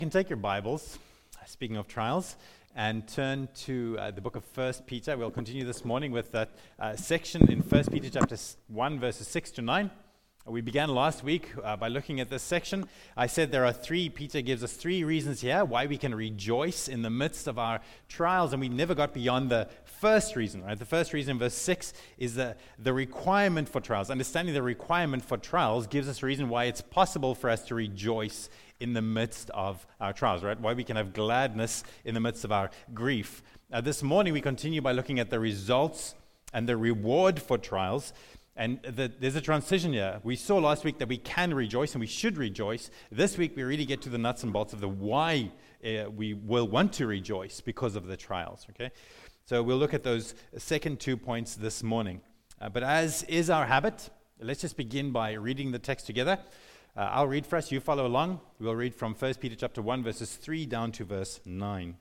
You can take your Bibles, speaking of trials, and turn to the book of 1 Peter. We'll continue this morning with that section in 1 Peter chapter 1, verses 6 to 9. We began last week by looking at this section. I said Peter gives us three reasons here why we can rejoice in the midst of our trials, and we never got beyond the first reason, right? The first reason, verse 6, is the requirement for trials. Understanding the requirement for trials gives us a reason why it's possible for us to rejoice in the midst of our trials, right? Why we can have gladness in the midst of our grief. This morning we continue by looking at the results and the reward for trials. And there's a transition here. We saw last week that we can rejoice and we should rejoice. This week we really get to the nuts and bolts of the why we will want to rejoice because of the trials, okay? So we'll look at those second 2 points this morning. But as is our habit, let's just begin by reading the text together. I'll read for us, you follow along. We'll read from 1 Peter chapter 1, verses 3 down to verse 9.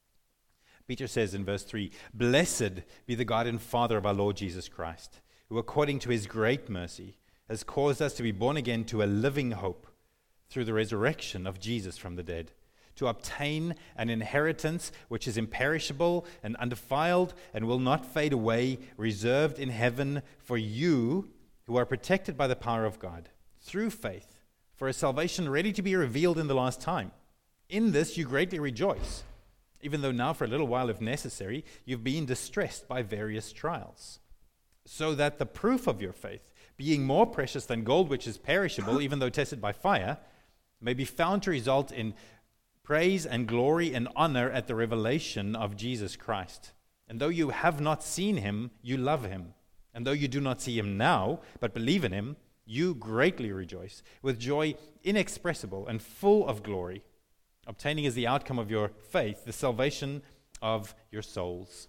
Peter says in verse 3, "Blessed be the God and Father of our Lord Jesus Christ, who according to his great mercy has caused us to be born again to a living hope through the resurrection of Jesus from the dead, to obtain an inheritance which is imperishable and undefiled and will not fade away, reserved in heaven for you who are protected by the power of God, through faith, for a salvation ready to be revealed in the last time. In this you greatly rejoice, even though now for a little while, if necessary, you've been distressed by various trials, so that the proof of your faith, being more precious than gold which is perishable, even though tested by fire, may be found to result in praise and glory and honor at the revelation of Jesus Christ. And though you have not seen him, you love him. And though you do not see him now, but believe in him, you greatly rejoice with joy inexpressible and full of glory, obtaining as the outcome of your faith the salvation of your souls."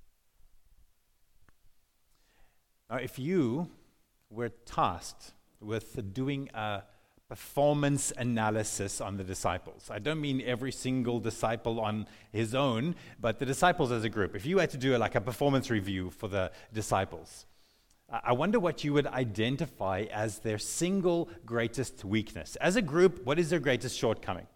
Now, if you were tasked with doing a performance analysis on the disciples, I don't mean every single disciple on his own, but the disciples as a group. If you had to do a performance review for the disciples, I wonder what you would identify as their single greatest weakness. As a group, what is their greatest shortcoming?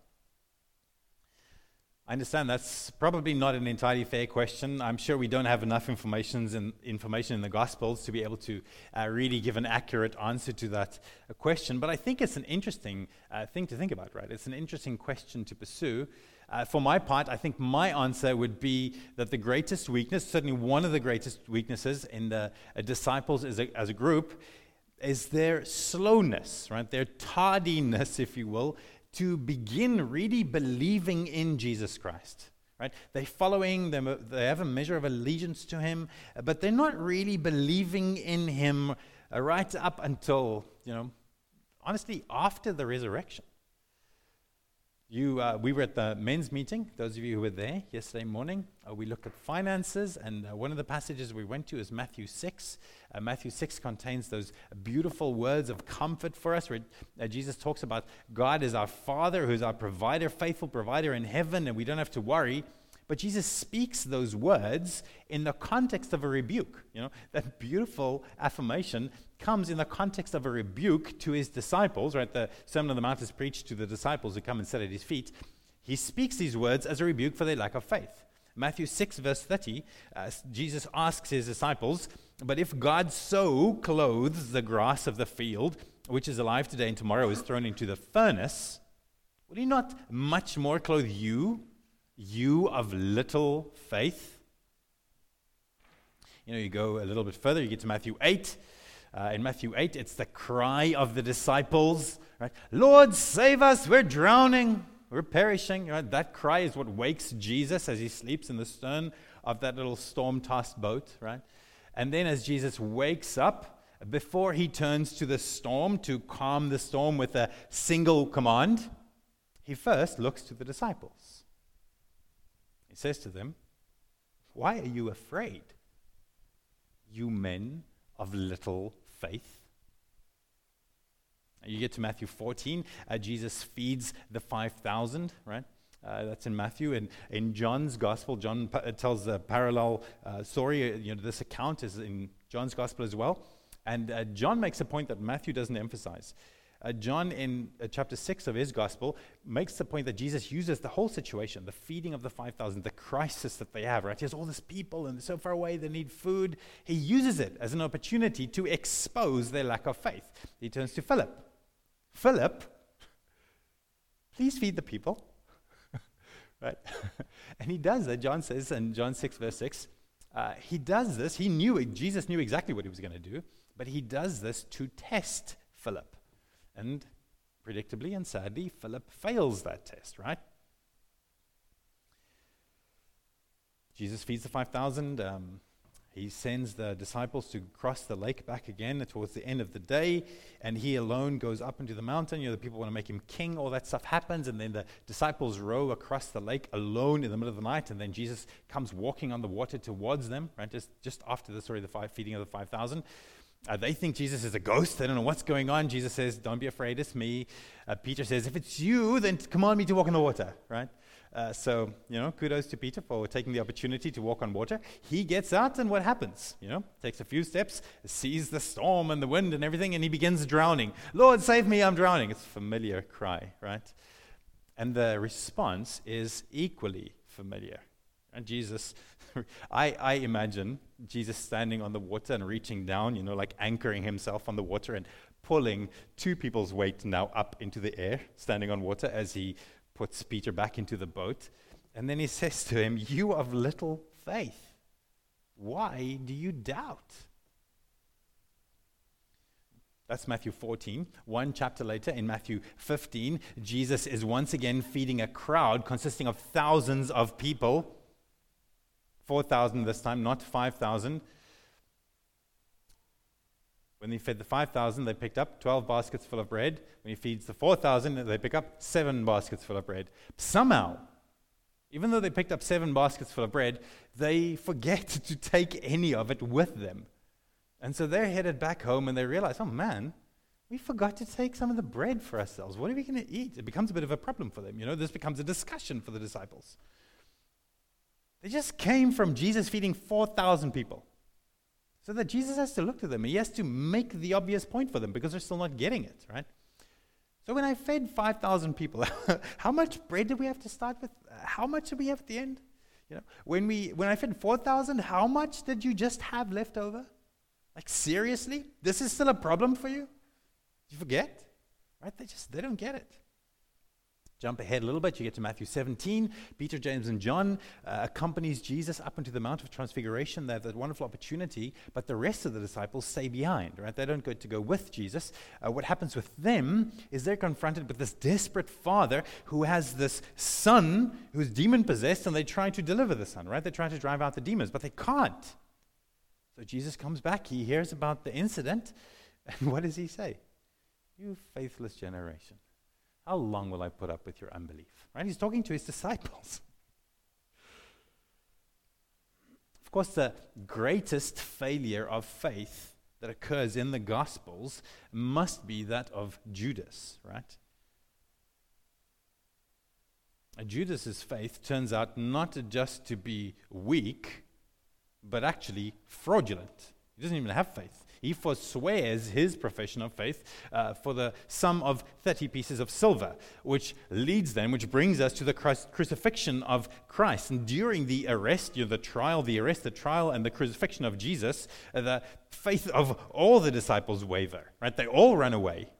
I understand that's probably not an entirely fair question. I'm sure we don't have enough information in the Gospels to be able to really give an accurate answer to that question. But I think it's an interesting thing to think about, right? It's an interesting question to pursue. For my part, I think my answer would be that the greatest weakness, certainly one of the greatest weaknesses in the disciples as a group, is their slowness, right? Their tardiness, if you will, to begin really believing in Jesus Christ, right? They're following them, they have a measure of allegiance to him, but they're not really believing in him right up until, honestly, after the resurrection. We were at the men's meeting, those of you who were there yesterday morning. We looked at finances, and one of the passages we went to is Matthew 6. Matthew 6 contains those beautiful words of comfort for us, where Jesus talks about God as our Father, who's our provider, faithful provider in heaven, and we don't have to worry. But Jesus speaks those words in the context of a rebuke. That beautiful affirmation comes in the context of a rebuke to his disciples, right? The Sermon on the Mount is preached to the disciples who come and sit at his feet. He speaks these words as a rebuke for their lack of faith. Matthew 6, verse 30, Jesus asks his disciples, "But if God so clothes the grass of the field, which is alive today and tomorrow is thrown into the furnace, will he not much more clothe you of little faith?" You go a little bit further, you get to Matthew 8. In Matthew 8, it's the cry of the disciples, right? "Lord, save us, we're drowning, we're perishing." Right? That cry is what wakes Jesus as he sleeps in the stern of that little storm-tossed boat, right? And then as Jesus wakes up, before he turns to the storm to calm the storm with a single command, he first looks to the disciples. He says to them, "Why are you afraid, you men of little faith?" You get to Matthew 14, Jesus feeds the 5,000, right? That's in Matthew. And in John's Gospel, John tells a parallel story. This account is in John's Gospel as well. And John makes a point that Matthew doesn't emphasize. John, in chapter 6 of his gospel, makes the point that Jesus uses the whole situation, the feeding of the 5,000, the crisis that they have, right? He has all these people and they're so far away, they need food. He uses it as an opportunity to expose their lack of faith. He turns to Philip. Philip, please feed the people. Right? And he does that. John says in John 6, verse 6, he does this. Jesus knew exactly what he was going to do, but he does this to test Philip. And predictably and sadly, Philip fails that test, right? Jesus feeds the 5,000. He sends the disciples to cross the lake back again towards the end of the day, and he alone goes up into the mountain. The people want to make him king. All that stuff happens, and then the disciples row across the lake alone in the middle of the night, and then Jesus comes walking on the water towards them, right? Just after the story of the feeding of the 5,000. They think Jesus is a ghost. They don't know what's going on. Jesus says, don't be afraid, it's me. Peter says, if it's you, then command me to walk on the water, right? So, kudos to Peter for taking the opportunity to walk on water. He gets out, and what happens? Takes a few steps, sees the storm and the wind and everything, and he begins drowning. Lord, save me, I'm drowning. It's a familiar cry, right? And the response is equally familiar. And Jesus, I imagine Jesus standing on the water and reaching down, like anchoring himself on the water and pulling two people's weight now up into the air, standing on water as he puts Peter back into the boat. And then he says to him, you of little faith, why do you doubt? That's Matthew 14. One chapter later, in Matthew 15, Jesus is once again feeding a crowd consisting of thousands of people. 4,000 this time, not 5,000. When he fed the 5,000, they picked up 12 baskets full of bread. When he feeds the 4,000, they pick up 7 baskets full of bread. Somehow, even though they picked up 7 baskets full of bread, they forget to take any of it with them. And so they're headed back home, and they realize, oh man, we forgot to take some of the bread for ourselves. What are we going to eat? It becomes a bit of a problem for them. This becomes a discussion for the disciples. They just came from Jesus feeding 4,000 people. So that Jesus has to look to them. He has to make the obvious point for them because they're still not getting it, right? So when I fed 5,000 people, how much bread did we have to start with? How much did we have at the end? When I fed 4,000, how much did you just have left over? Like seriously? This is still a problem for you? You forget? Right? They don't get it. Jump ahead a little bit, you get to Matthew 17. Peter, James, and John accompanies Jesus up into the Mount of Transfiguration. They have that wonderful opportunity, but the rest of the disciples stay behind, right? They don't get to go with Jesus. What happens with them is they're confronted with this desperate father who has this son who's demon-possessed, and they try to deliver the son, right? They try to drive out the demons, but they can't. So Jesus comes back. He hears about the incident, and what does he say? You faithless generation. How long will I put up with your unbelief? Right? He's talking to his disciples. Of course, the greatest failure of faith that occurs in the Gospels must be that of Judas, right? Judas's faith turns out not just to be weak, but actually fraudulent. He doesn't even have faith. He forswears his profession of faith for the sum of 30 pieces of silver, which brings us to the crucifixion of Christ. And during the arrest, the trial, and the crucifixion of Jesus, the faith of all the disciples waver, right? They all run away.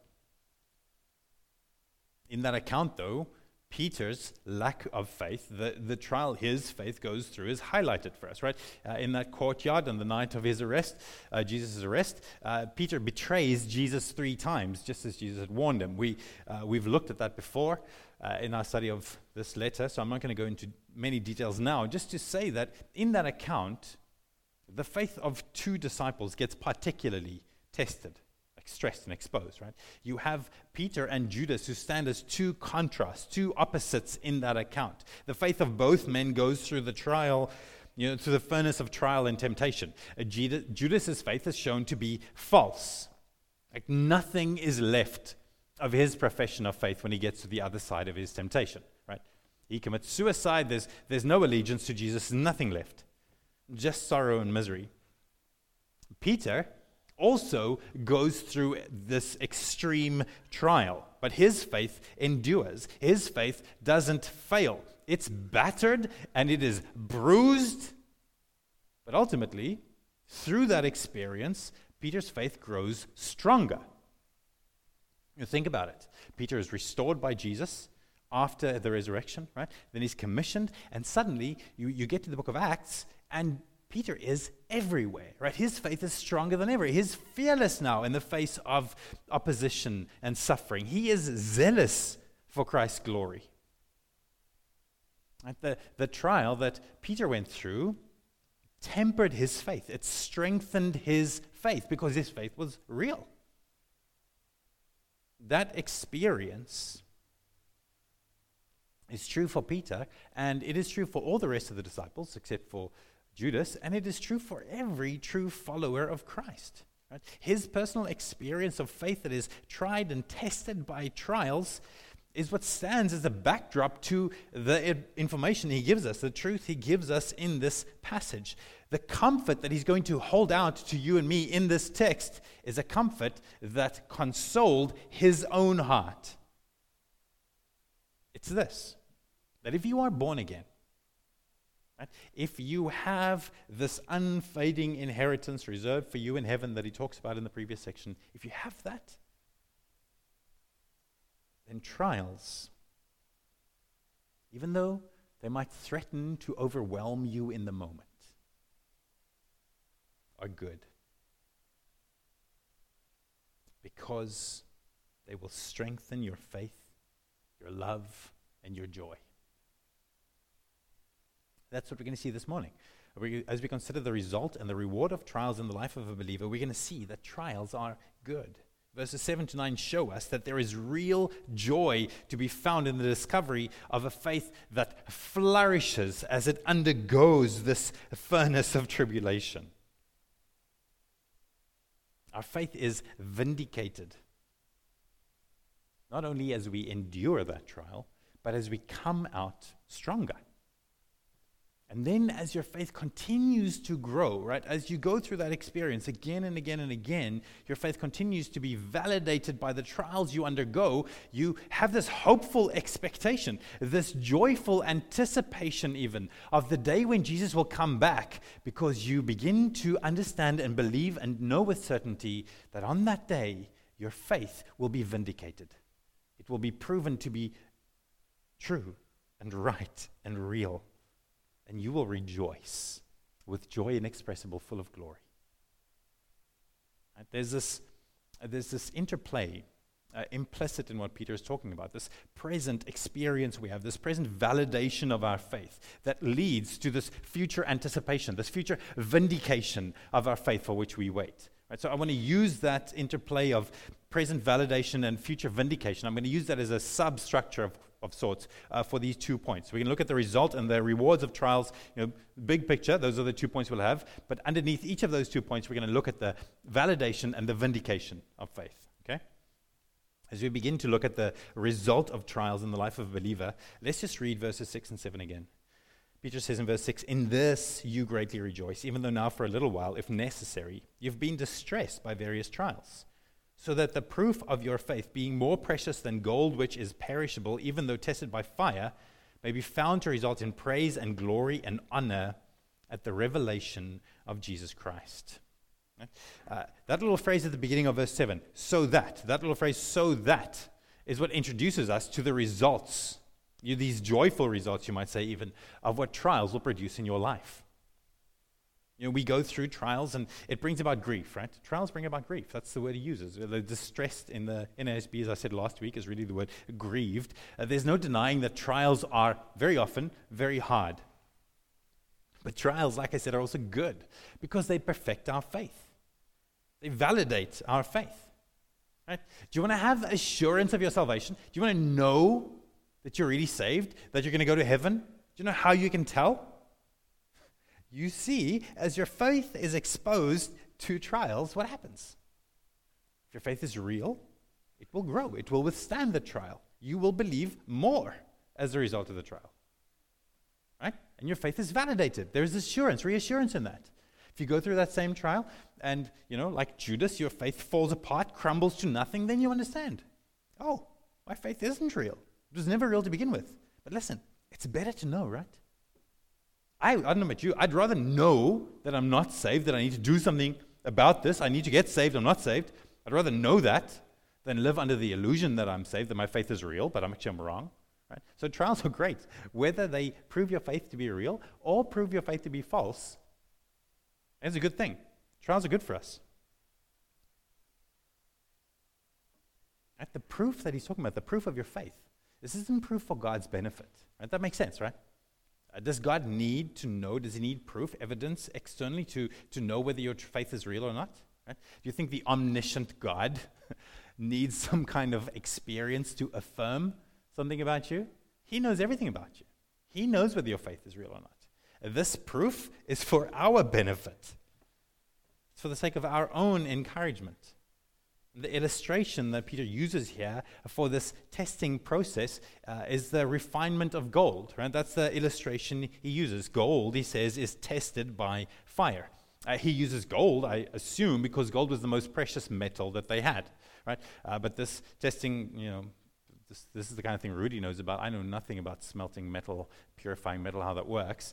In that account, though, Peter's lack of faith, the trial his faith goes through is highlighted for us, right? In that courtyard on the night of his arrest, Jesus' arrest, Peter betrays Jesus 3 times, just as Jesus had warned him. We've looked at that before in our study of this letter, so I'm not going to go into many details now, just to say that in that account, the faith of 2 disciples gets particularly tested. Stressed and exposed, right? You have Peter and Judas who stand as 2 contrasts, 2 opposites in that account. The faith of both men goes through the trial, through the furnace of trial and temptation. Judas's faith is shown to be false. Like nothing is left of his profession of faith when he gets to the other side of his temptation, right? He commits suicide. There's no allegiance to Jesus, nothing left. Just sorrow and misery. Peter, also goes through this extreme trial. But his faith endures. His faith doesn't fail. It's battered and it is bruised. But ultimately, through that experience, Peter's faith grows stronger. You think about it. Peter is restored by Jesus after the resurrection, right? Then he's commissioned, and suddenly you get to the book of Acts, and Peter is everywhere, right? His faith is stronger than ever. He's fearless now in the face of opposition and suffering. He is zealous for Christ's glory. Right? The trial that Peter went through tempered his faith. It strengthened his faith because his faith was real. That experience is true for Peter, and it is true for all the rest of the disciples, except for Judas, and it is true for every true follower of Christ. Right? His personal experience of faith that is tried and tested by trials is what stands as a backdrop to the information he gives us, the truth he gives us in this passage. The comfort that he's going to hold out to you and me in this text is a comfort that consoled his own heart. It's this, that if you are born again, right, if you have this unfading inheritance reserved for you in heaven that he talks about in the previous section, if you have that, then trials, even though they might threaten to overwhelm you in the moment, are good, because they will strengthen your faith, your love, and your joy. That's what we're going to see this morning. As we consider the result and the reward of trials in the life of a believer, we're going to see that trials are good. Verses 7 to 9 show us that there is real joy to be found in the discovery of a faith that flourishes as it undergoes this furnace of tribulation. Our faith is vindicated, not only as we endure that trial, but as we come out stronger. And then as your faith continues to grow, right, as you go through that experience again and again and again, your faith continues to be validated by the trials you undergo. You have this hopeful expectation, this joyful anticipation even of the day when Jesus will come back, because you begin to understand and believe and know with certainty that on that day, your faith will be vindicated. It will be proven to be true and right and real. And you will rejoice with joy inexpressible, full of glory. Right? There's this interplay implicit in what Peter is talking about, this present experience we have, this present validation of our faith that leads to this future anticipation, this future vindication of our faith for which we wait. Right? So I want to use that interplay of present validation and future vindication. I'm going to use that as a substructure of sorts for these 2 points. We can look at the result and the rewards of trials, big picture, those are the 2 points we'll have, but underneath each of those 2 points, we're going to look at the validation and the vindication of faith, okay? As we begin to look at the result of trials in the life of a believer, let's just read verses 6 and 7 again. Peter says in verse 6, "In this you greatly rejoice, even though now for a little while, if necessary, you've been distressed by various trials, so that the proof of your faith, being more precious than gold which is perishable, even though tested by fire, may be found to result in praise and glory and honor at the revelation of Jesus Christ." That little phrase at the beginning of verse 7, that little phrase, "so that," is what introduces us to the results, these joyful results, you might say even, of what trials will produce in your life. We go through trials and it brings about grief, right? Trials bring about grief. That's the word he uses. The distressed in the NASB, as I said last week, is really the word grieved. There's no denying that trials are very often very hard. But trials, like I said, are also good because they perfect our faith. They validate our faith. Right? Do you want to have assurance of your salvation? Do you want to know that you're really saved, that you're going to go to heaven? Do you know how you can tell? You see, as your faith is exposed to trials, what happens? If your faith is real, it will grow. It will withstand the trial. You will believe more as a result of the trial. Right? And your faith is validated. There's assurance, reassurance in that. If If you go through that same trial and, like Judas, your faith falls apart, crumbles to nothing, then you understand. Oh, my faith isn't real. It was never real to begin with. But listen, it's better to know, right? I don't know about you. I'd rather know that I'm not saved, that I need to do something about this. I need to get saved. I'm not saved. I'd rather know that than live under the illusion that I'm saved, that my faith is real, but I'm wrong. Right? So trials are great. Whether they prove your faith to be real or prove your faith to be false, it's a good thing. Trials are good for us. Right? The proof that he's talking about, the proof of your faith, this isn't proof for God's benefit. Right? That makes sense, right? Does God need to know? Does he need proof, evidence externally to know whether your faith is real or not? Right? Do you think the omniscient God needs some kind of experience to affirm something about you? He knows everything about you. He knows whether your faith is real or not. This proof is for our benefit. It's for the sake of our own encouragement. The illustration that Peter uses here for this testing process is the refinement of gold. Right? That's the illustration he uses. Gold, he says, is tested by fire. He uses gold, I assume, because gold was the most precious metal that they had. Right? But this testing, this is the kind of thing Rudy knows about. I know nothing about smelting metal, purifying metal, how that works.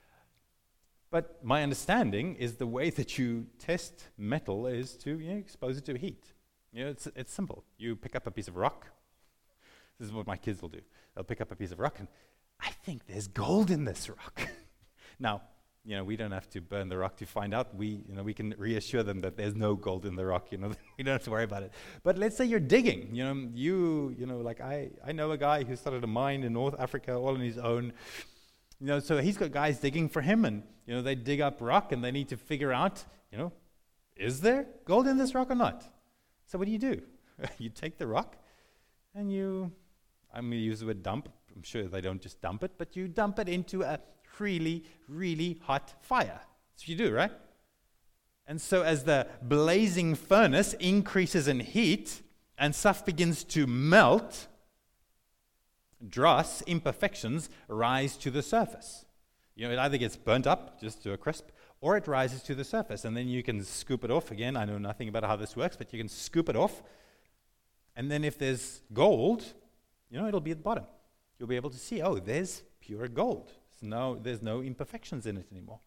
But my understanding is the way that you test metal is to expose it to heat. It's simple. You pick up a piece of rock. This is what my kids will do. They'll pick up a piece of rock, and I think there's gold in this rock. Now, we don't have to burn the rock to find out. We can reassure them that there's no gold in the rock. We don't have to worry about it. But let's say you're digging. Like I know a guy who started a mine in North Africa all on his own. So he's got guys digging for him, and they dig up rock, and they need to figure out, is there gold in this rock or not? So what do? You take the rock, and I'm going to use the word dump. I'm sure they don't just dump it, but you dump it into a really, really hot fire. That's what you do, right? And so as the blazing furnace increases in heat and stuff begins to melt, dross, imperfections, rise to the surface. It either gets burnt up just to a crisp, or it rises to the surface, and then you can scoop it off. Again, I know nothing about how this works, but you can scoop it off, and then if there's gold, it'll be at the bottom. You'll be able to see, there's pure gold. There's no imperfections in it anymore.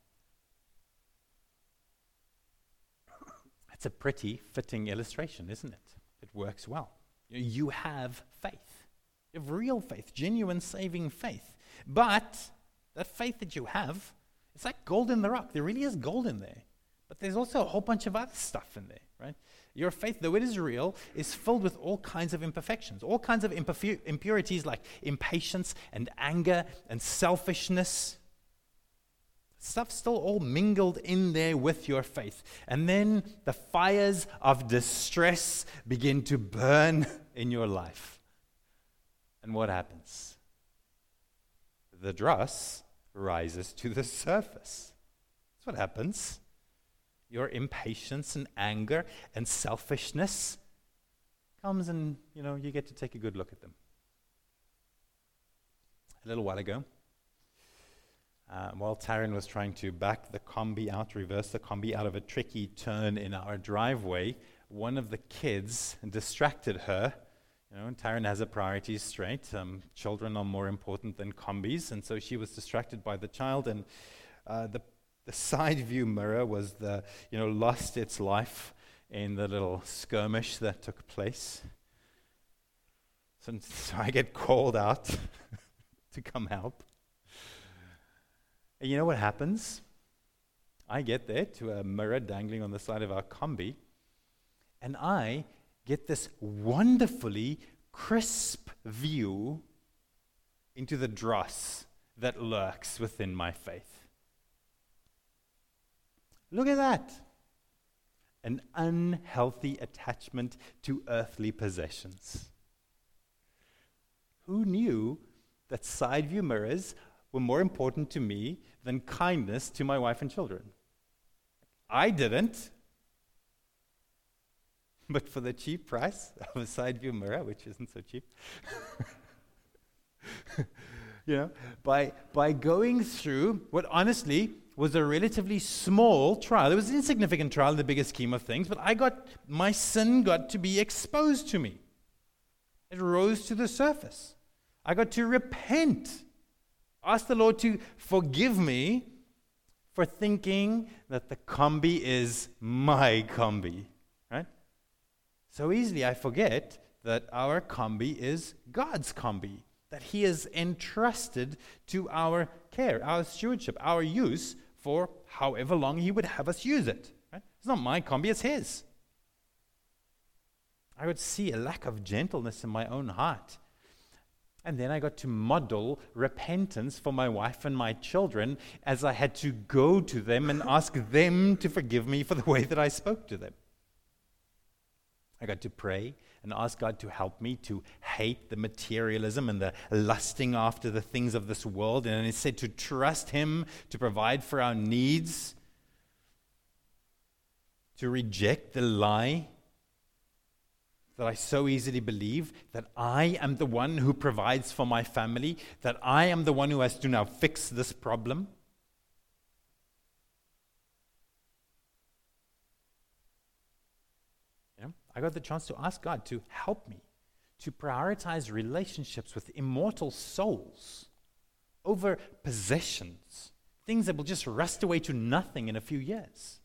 That's a pretty fitting illustration, isn't it? It works well. You have faith. You have real faith, genuine saving faith. But that faith that you have, it's like gold in the rock. There really is gold in there. But there's also a whole bunch of other stuff in there, right? Your faith, though it is real, is filled with all kinds of imperfections, all kinds of impurities like impatience and anger and selfishness. Stuff still all mingled in there with your faith. And then the fires of distress begin to burn in your life. And what happens? The dross rises to the surface. That's what happens. Your impatience and anger and selfishness comes, and you get to take a good look at them. A little while ago, while Taryn was trying to back the combi out, reverse the combi out of a tricky turn in our driveway, one of the kids distracted her. And Taryn has her priorities straight. Children are more important than combis, and so she was distracted by the child, and the side view mirror was lost its life in the little skirmish that took place. So I get called out to come help. And you know what happens? I get there to a mirror dangling on the side of our combi, and I get this wonderfully crisp view into the dross that lurks within my faith. Look at that. An unhealthy attachment to earthly possessions. Who knew that side view mirrors were more important to me than kindness to my wife and children? I didn't. But for the cheap price of a side view mirror, which isn't so cheap, by going through what honestly was a relatively small trial. It was an insignificant trial in the bigger scheme of things, but my sin got to be exposed to me. It rose to the surface. I got to repent. Ask the Lord to forgive me for thinking that the combi is my combi, right? So easily I forget that our combi is God's combi, that He is entrusted to our care, our stewardship, our use for however long He would have us use it. Right? It's not my combi, it's His. I would see a lack of gentleness in my own heart. And then I got to model repentance for my wife and my children as I had to go to them and ask them to forgive me for the way that I spoke to them. I got to pray and ask God to help me to hate the materialism and the lusting after the things of this world, and instead to trust Him to provide for our needs, to reject the lie that I so easily believe, that I am the one who provides for my family, that I am the one who has to now fix this problem. I got the chance to ask God to help me to prioritize relationships with immortal souls over possessions, things that will just rust away to nothing in a few years.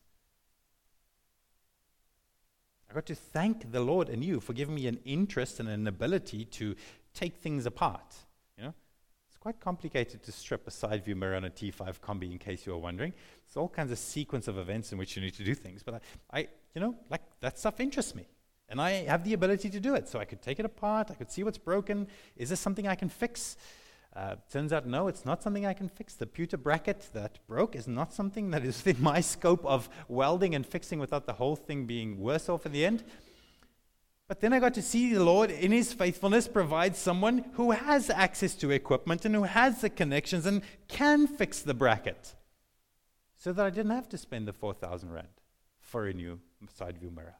I got to thank the Lord and you for giving me an interest and an ability to take things apart. It's quite complicated to strip a side view mirror on a T5 combi, in case you were wondering. It's all kinds of sequence of events in which you need to do things. But that stuff interests me. And I have the ability to do it. So I could take it apart. I could see what's broken. Is this something I can fix? Turns out, no, it's not something I can fix. The pewter bracket that broke is not something that is within my scope of welding and fixing without the whole thing being worse off in the end. But then I got to see the Lord, in His faithfulness, provide someone who has access to equipment and who has the connections and can fix the bracket, so that I didn't have to spend the 4,000 rand for a new side view mirror.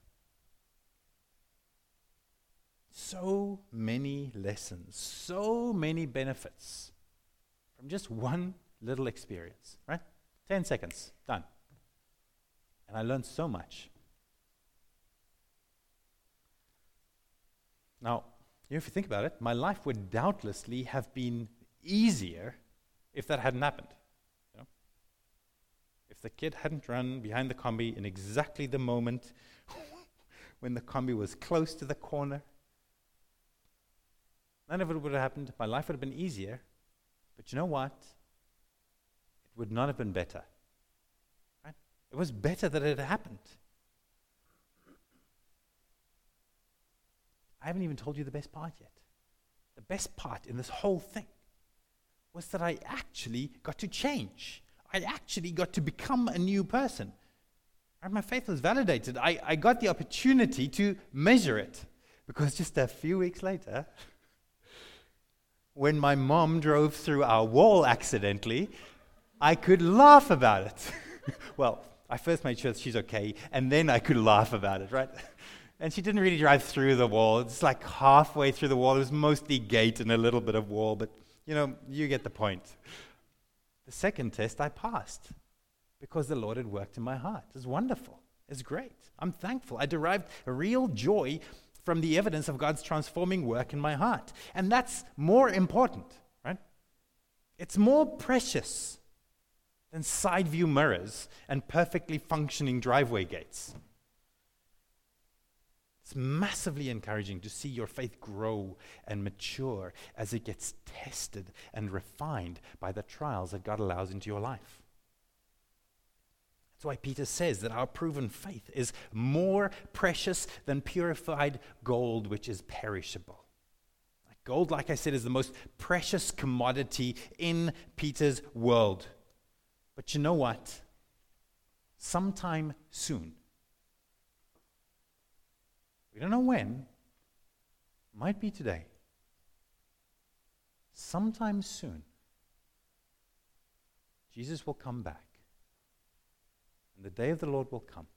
So many lessons, so many benefits from just one little experience, right? 10 seconds, done. And I learned so much. Now, if you think about it, my life would doubtlessly have been easier if that hadn't happened. If the kid hadn't run behind the combi in exactly the moment when the combi was close to the corner, none of it would have happened. My life would have been easier. But you know what? It would not have been better. Right? It was better that it had happened. I haven't even told you the best part yet. The best part in this whole thing was that I actually got to change. I actually got to become a new person. And my faith was validated. I got the opportunity to measure it. Because just a few weeks later, when my mom drove through our wall accidentally, I could laugh about it. Well, I first made sure that she's okay, and then I could laugh about it, right? And she didn't really drive through the wall. It's like halfway through the wall. It was mostly gate and a little bit of wall, but, you get the point. The second test I passed because the Lord had worked in my heart. It was wonderful. It's great. I'm thankful. I derived a real joy from the evidence of God's transforming work in my heart. And that's more important, right? It's more precious than side view mirrors and perfectly functioning driveway gates. It's massively encouraging to see your faith grow and mature as it gets tested and refined by the trials that God allows into your life. That's why Peter says that our proven faith is more precious than purified gold, which is perishable. Gold, like I said, is the most precious commodity in Peter's world. But you know what? Sometime soon, we don't know when, might be today, sometime soon, Jesus will come back. And the day of the Lord will come.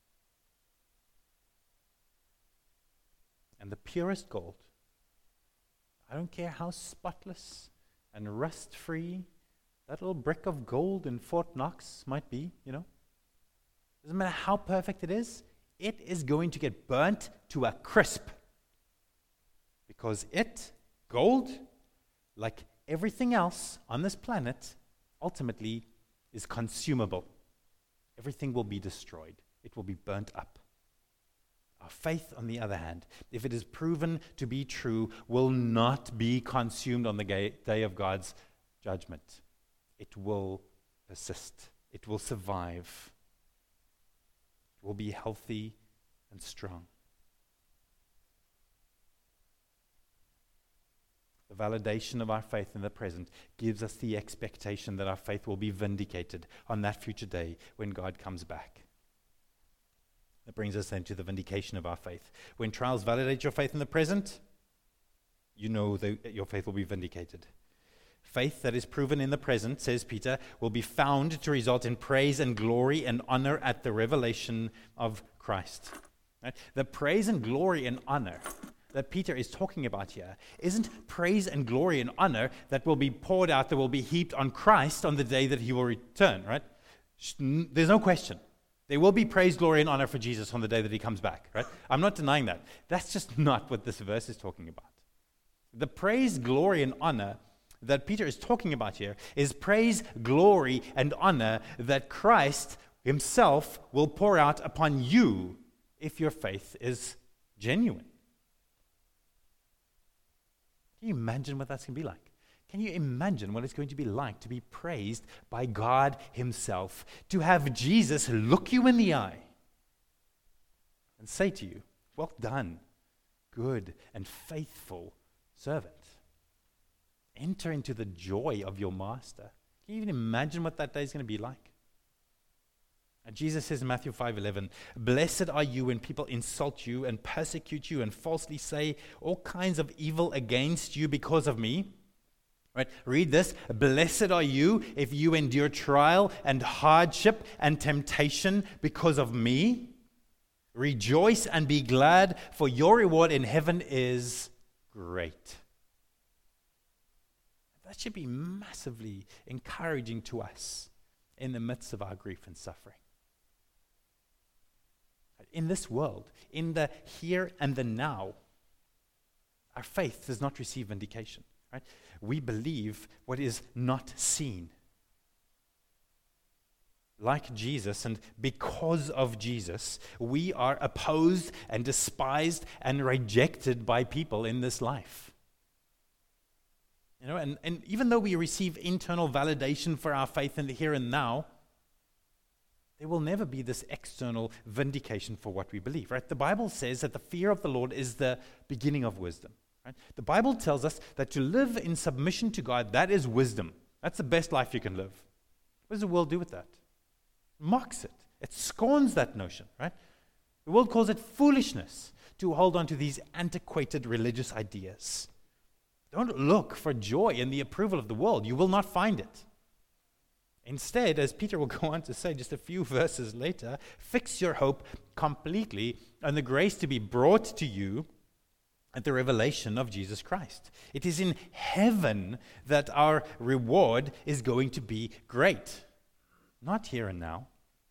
And the purest gold, I don't care how spotless and rust-free that little brick of gold in Fort Knox might be, doesn't matter how perfect it is going to get burnt to a crisp. Because gold, like everything else on this planet, ultimately is consumable. Everything will be destroyed. It will be burnt up. Our faith, on the other hand, if it is proven to be true, will not be consumed on the day of God's judgment. It will persist. It will survive. It will be healthy and strong. The validation of our faith in the present gives us the expectation that our faith will be vindicated on that future day when God comes back. That brings us then to the vindication of our faith. When trials validate your faith in the present, you know that your faith will be vindicated. Faith that is proven in the present, says Peter, will be found to result in praise and glory and honor at the revelation of Christ. Right? The praise and glory and honor that Peter is talking about here isn't praise and glory and honor that will be poured out, that will be heaped on Christ on the day that he will return, right? There's no question. There will be praise, glory, and honor for Jesus on the day that he comes back, right? I'm not denying that. That's just not what this verse is talking about. The praise, glory, and honor that Peter is talking about here is praise, glory, and honor that Christ himself will pour out upon you if your faith is genuine. Can you imagine what that's going to be like? Can you imagine what it's going to be like to be praised by God himself? To have Jesus look you in the eye and say to you, "Well done, good and faithful servant. Enter into the joy of your master." Can you even imagine what that day is going to be like? And Jesus says in Matthew 5:11, "Blessed are you when people insult you and persecute you and falsely say all kinds of evil against you because of me." Right? Read this. "Blessed are you if you endure trial and hardship and temptation because of me. Rejoice and be glad, for your reward in heaven is great." That should be massively encouraging to us in the midst of our grief and suffering. In this world, in the here and the now, our faith does not receive vindication. Right? We believe what is not seen. Like Jesus, and because of Jesus, we are opposed and despised and rejected by people in this life. And even though we receive internal validation for our faith in the here and now, there will never be this external vindication for what we believe. Right? The Bible says that the fear of the Lord is the beginning of wisdom. Right? The Bible tells us that to live in submission to God, that is wisdom. That's the best life you can live. What does the world do with that? It mocks it. It scorns that notion, right? The world calls it foolishness to hold on to these antiquated religious ideas. Don't look for joy in the approval of the world. You will not find it. Instead, as Peter will go on to say just a few verses later, fix your hope completely on the grace to be brought to you at the revelation of Jesus Christ. It is in heaven that our reward is going to be great, not here and now.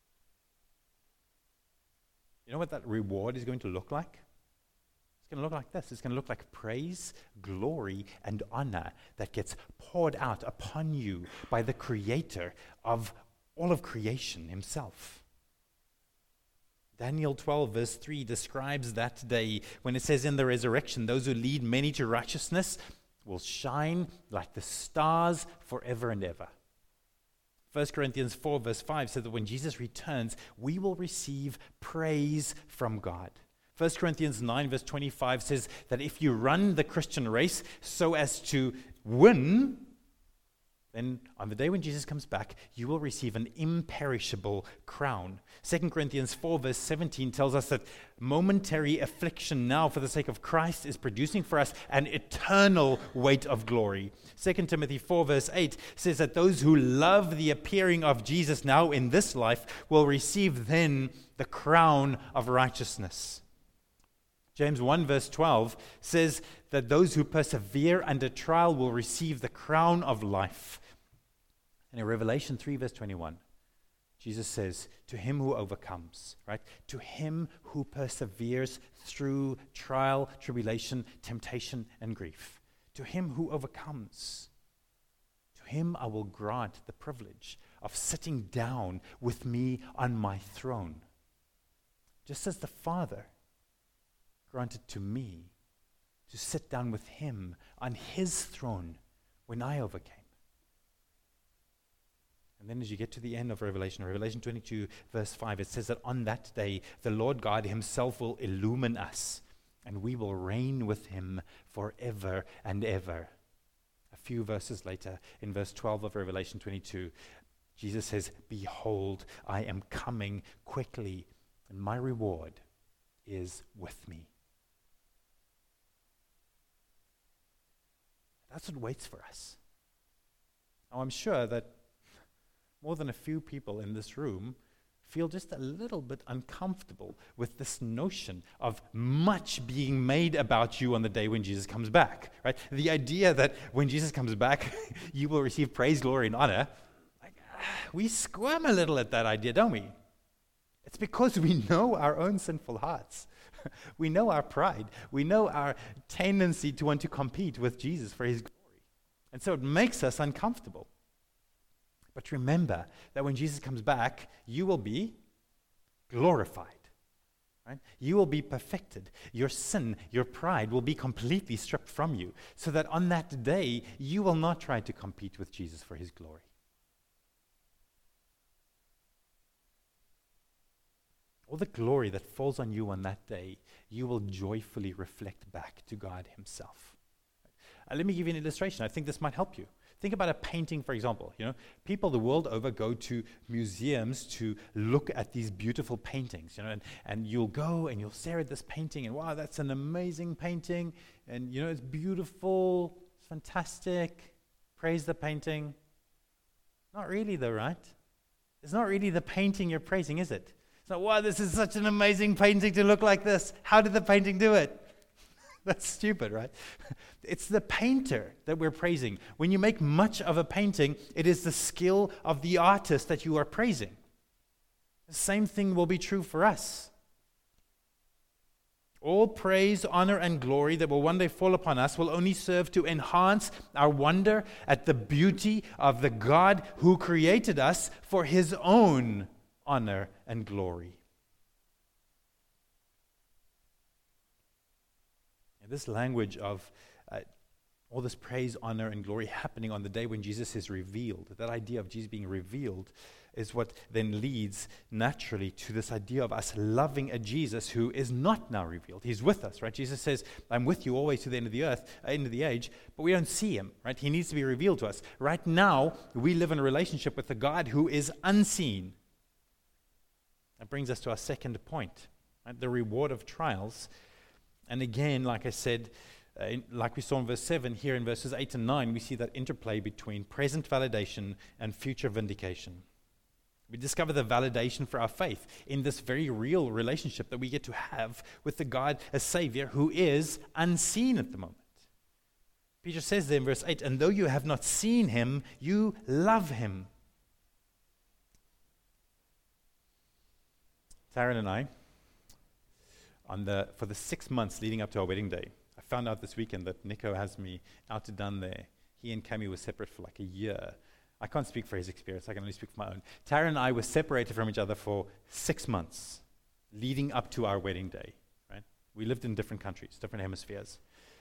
You know what that reward is going to look like? It's going to look like this. It's going to look like praise, glory, and honor that gets poured out upon you by the Creator of all of creation himself. Daniel 12 verse 3 describes that day when it says in the resurrection, those who lead many to righteousness will shine like the stars forever and ever. 1 Corinthians 4 verse 5 says that when Jesus returns, we will receive praise from God. 1 Corinthians 9 verse 25 says that if you run the Christian race so as to win, then on the day when Jesus comes back, you will receive an imperishable crown. 2 Corinthians 4 verse 17 tells us that momentary affliction now for the sake of Christ is producing for us an eternal weight of glory. 2 Timothy 4 verse 8 says that those who love the appearing of Jesus now in this life will receive then the crown of righteousness. James 1 verse 12 says that those who persevere under trial will receive the crown of life. And in Revelation 3, verse 21, Jesus says, to him who overcomes, right? To him who perseveres through trial, tribulation, temptation, and grief. To him who overcomes, to him I will grant the privilege of sitting down with me on my throne. Just as the Father granted to me to sit down with him on his throne when I overcame. And then as you get to the end of Revelation 22, verse 5, it says that on that day, the Lord God himself will illumine us, and we will reign with him forever and ever. A few verses later, in verse 12 of Revelation 22, Jesus says, behold, I am coming quickly, and my reward is with me. That's what waits for us. Now, I'm sure that more than a few people in this room feel just a little bit uncomfortable with this notion of much being made about you on the day when Jesus comes back, right? The idea that when Jesus comes back, you will receive praise, glory, and honor. We squirm a little at that idea, don't we? It's because we know our own sinful hearts. We know our pride. We know our tendency to want to compete with Jesus for his glory. And so it makes us uncomfortable. But remember that when Jesus comes back, you will be glorified. Right? You will be perfected. Your sin, your pride will be completely stripped from you, so that on that day, you will not try to compete with Jesus for his glory. All the glory that falls on you on that day, you will joyfully reflect back to God himself. Let me give you an illustration. I think this might help you. Think about a painting, for example. People the world over go to museums to look at these beautiful paintings. And you'll go and you'll stare at this painting, and wow, that's an amazing painting. And it's beautiful, it's fantastic. Praise the painting. Not really, though, right? It's not really the painting you're praising, is it? It's not, wow, this is such an amazing painting to look like this. How did the painting do it? That's stupid, right? It's the painter that we're praising. When you make much of a painting, it is the skill of the artist that you are praising. The same thing will be true for us. All praise, honor, and glory that will one day fall upon us will only serve to enhance our wonder at the beauty of the God who created us for his own honor and glory. This language of all this praise, honor, and glory happening on the day when Jesus is revealed, that idea of Jesus being revealed is what then leads naturally to this idea of us loving a Jesus who is not now revealed. He's with us, right? Jesus says, I'm with you always to the end of the earth, end of the age, but we don't see him, right? He needs to be revealed to us. Right now, we live in a relationship with the God who is unseen. That brings us to our second point, right? The reward of trials. And again, like I said, like we saw in verse 7, here in verses 8 and 9, we see that interplay between present validation and future vindication. We discover the validation for our faith in this very real relationship that we get to have with the God, a Savior, who is unseen at the moment. Peter says there in verse 8, and though you have not seen him, you love him. Taryn and I, for the 6 months leading up to our wedding day, I found out this weekend that Nico has me out to Dunbar. He and Cami were separate for like a year. I can't speak for his experience. I can only speak for my own. Tara and I were separated from each other for 6 months leading up to our wedding day. Right? We lived in different countries, different hemispheres.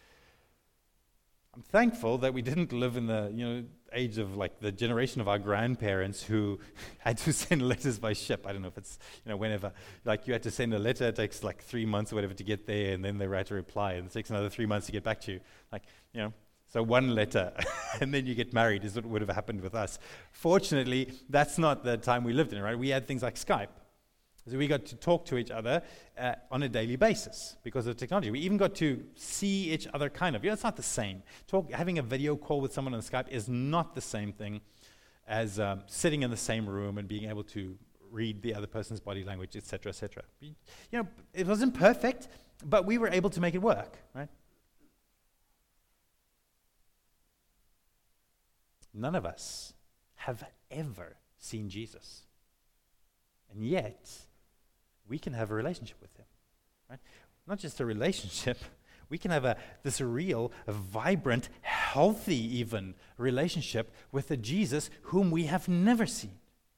I'm thankful that we didn't live in the age of like the generation of our grandparents who had to send letters by ship. I don't know if it's whenever, like you had to send a letter. It takes like 3 months or whatever to get there, and then they write a reply, and it takes another 3 months to get back to you. So one letter, and then you get married is what would have happened with us. Fortunately, that's not the time we lived in, right? We had things like Skype. So we got to talk to each other on a daily basis because of technology. We even got to see each other kind of. It's not the same. Having a video call with someone on Skype is not the same thing as sitting in the same room and being able to read the other person's body language, etc., etc. It wasn't perfect, but we were able to make it work, right? None of us have ever seen Jesus. And yet, we can have a relationship with him. Right? Not just a relationship, we can have this real, vibrant, healthy even relationship with a Jesus whom we have never seen.